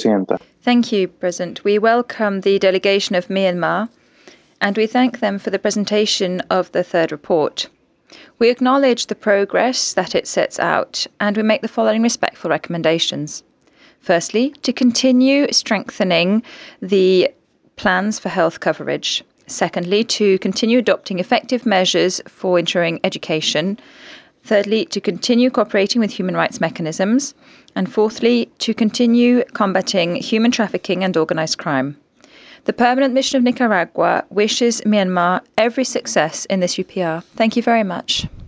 Presidenta. Thank you, President. We welcome the delegation of Myanmar and we thank them for the presentation of the third report. We acknowledge the progress that it sets out and we make the following respectful recommendations. Firstly, to continue strengthening the plans for health coverage. Secondly, to continue adopting effective measures for ensuring education. Thirdly, to continue cooperating with human rights mechanisms. And fourthly, to continue combating human trafficking and organised crime. The Permanent Mission of Nicaragua wishes Myanmar every success in this UPR. Thank you very much.